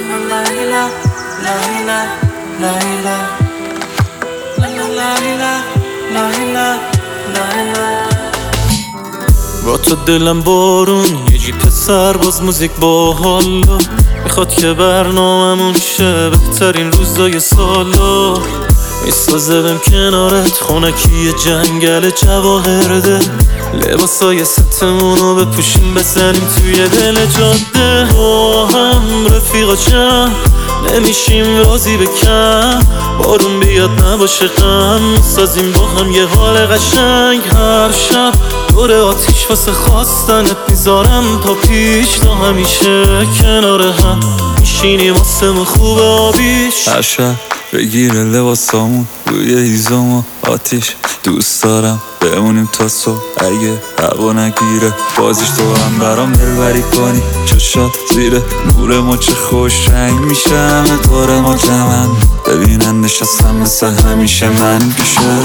با تو دلم بارون، یه جیپ سرباز موزیک با حالا، میخواد که برنامه‌مون شه بهترین روزای سالا. میسازه بهم کنارت خونکی جنگل جواهرده، لباسای ستمونو بپوشیم بزنیم توی دل جاده. با هم رفیقا جمع نمیشیم راضی به کم، بارون بیاد نباشه غم، میسازیم با هم یه حال قشنگ. هر شب دور آتیش واسه خواستنت میذارم تا پیش، تا همیشه کنار هم میشینیم واسه خوب آبیش. هر شب بگیره لباسامون روی هیزم و آتیش، دوست دارم بمونیم تا صبح اگه هوا نگیره. بازیش تو هم برام دلبری کنی، چشات زیر نور ما چه خوش رنگ میشه، همه دور ما جمعن ببینن نشستم مثل همیشه من پیشه.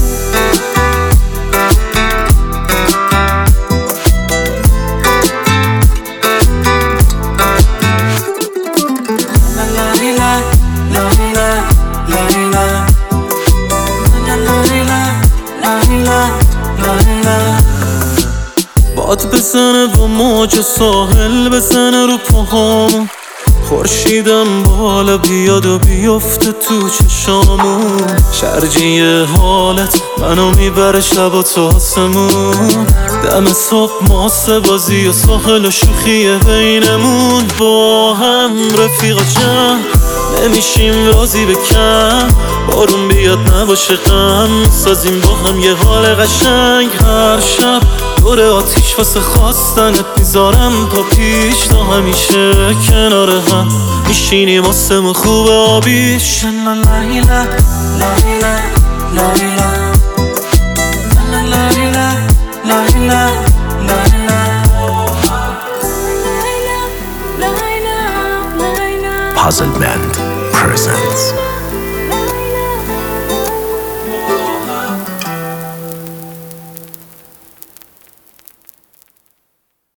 باد بزنه و موج ساحل بزنه رو پاهامون، خورشیدم بالا بیاد و بیفته تو چشامون. شرجی حالت منو میبره شب و تا آسمون، دم صبح ماسه بازی و ساحل و شوخی بینمون. با هم رفیقا جمع نمیشیم راضی به کم، بارون بیاد نباشه غم، میسازیم با هم یه حال قشنگ. هر شب دور آتیش واسه خواستنت میذارم تا پیش، تا همیشه کنار هم میشینیم واسه خوب آبیش. Puzzle Band presents